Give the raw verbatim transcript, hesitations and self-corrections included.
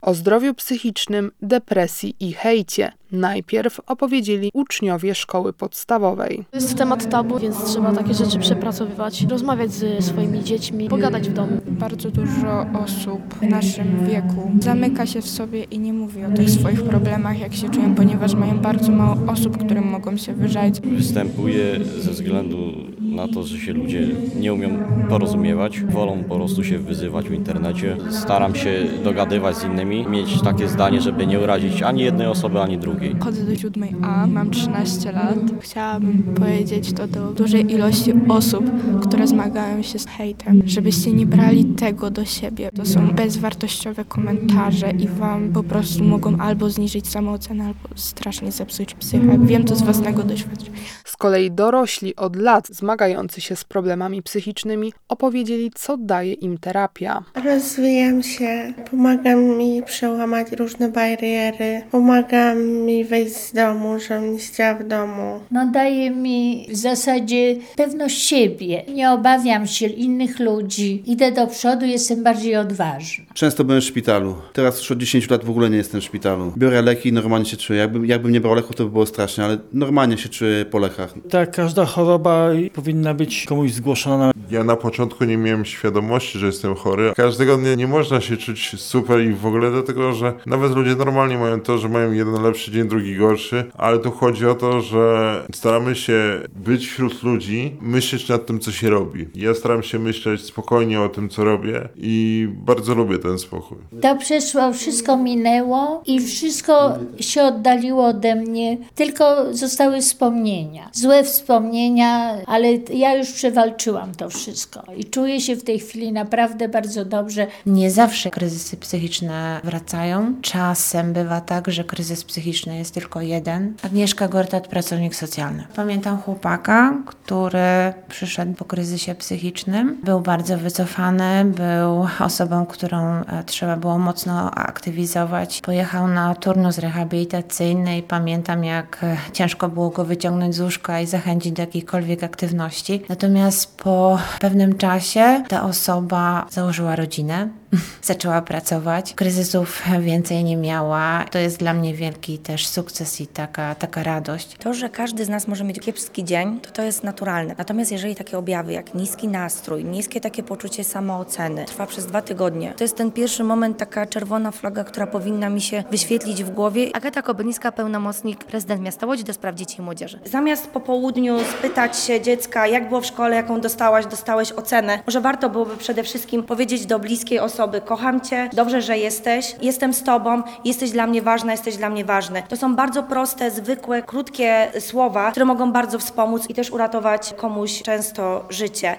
O zdrowiu psychicznym, depresji i hejcie najpierw opowiedzieli uczniowie szkoły podstawowej. To jest temat tabu, więc trzeba takie rzeczy przepracowywać, rozmawiać ze swoimi dziećmi, pogadać w domu. Bardzo dużo osób w naszym wieku zamyka się w sobie i nie mówi o tych swoich problemach, jak się czują, ponieważ mają bardzo mało osób, którym mogą się wyżalić. Występuje ze względu na to, że się ludzie nie umią porozumiewać, wolą po prostu się wyzywać w internecie. Staram się dogadywać z innymi, mieć takie zdanie, żeby nie urazić ani jednej osoby, ani drugiej. Chodzę do siódmej A, mam trzynaście lat. Chciałabym powiedzieć to do dużej ilości osób, które zmagają się z hejtem, żebyście nie brali tego do siebie. To są bezwartościowe komentarze i wam po prostu mogą albo zniżyć samoocenę, albo strasznie zepsuć psychę. Wiem to z własnego doświadczenia. Z kolei dorośli od lat zmagający się z problemami psychicznymi opowiedzieli, co daje im terapia. Rozwijam się, pomaga mi przełamać różne bariery, pomaga mi wyjść z domu, żebym nie siedziała w domu. No daje mi w zasadzie pewność siebie. Nie obawiam się innych ludzi. Idę do przodu, jestem bardziej odważna. Często byłem w szpitalu. Teraz już od dziesięciu lat w ogóle nie jestem w szpitalu. Biorę leki i normalnie się czuję. Jakbym, jakbym nie brał leków, to by było strasznie, ale normalnie się czuję po lekach. Tak, każda choroba powinna być komuś zgłoszona. Ja na początku nie miałem świadomości, że jestem chory. Każdego dnia nie można się czuć super i w ogóle dlatego, że nawet ludzie normalnie mają to, że mają jeden lepszy dzień, drugi gorszy, ale tu chodzi o to, że staramy się być wśród ludzi, myśleć nad tym, co się robi. Ja staram się myśleć spokojnie o tym, co robię i bardzo lubię ten spokój. To przeszło, wszystko minęło i wszystko się oddaliło ode mnie, tylko zostały wspomnienia. Złe wspomnienia, ale ja już przewalczyłam to wszystko i czuję się w tej chwili naprawdę bardzo dobrze. Nie zawsze kryzysy psychiczne wracają. Czasem bywa tak, że kryzys psychiczny jest tylko jeden. Agnieszka Gortat, pracownik socjalny. Pamiętam chłopaka, który przyszedł po kryzysie psychicznym. Był bardzo wycofany, był osobą, którą trzeba było mocno aktywizować. Pojechał na turnus rehabilitacyjny i pamiętam, jak ciężko było go wyciągnąć z łóżka i zachęcić do jakiejkolwiek aktywności. Natomiast po pewnym czasie ta osoba założyła rodzinę, zaczęła pracować, kryzysów więcej nie miała. To jest dla mnie wielki też sukces i taka, taka radość. To, że każdy z nas może mieć kiepski dzień, to to jest naturalne. Natomiast jeżeli takie objawy jak niski nastrój, niskie takie poczucie samooceny trwa przez dwa tygodnie, to jest ten pierwszy moment, taka czerwona flaga, która powinna mi się wyświetlić w głowie. Agata Kobylińska, pełnomocnik prezydent miasta Łodzi do spraw dzieci i młodzieży. Zamiast po południu spytać się dziecka, jak było w szkole, jaką dostałaś, dostałeś ocenę, może warto byłoby przede wszystkim powiedzieć do bliskiej osoby: kocham cię, dobrze, że jesteś, jestem z tobą, jesteś dla mnie ważna, jesteś dla mnie ważny. To są bardzo proste, zwykłe, krótkie słowa, które mogą bardzo wspomóc i też uratować komuś często życie.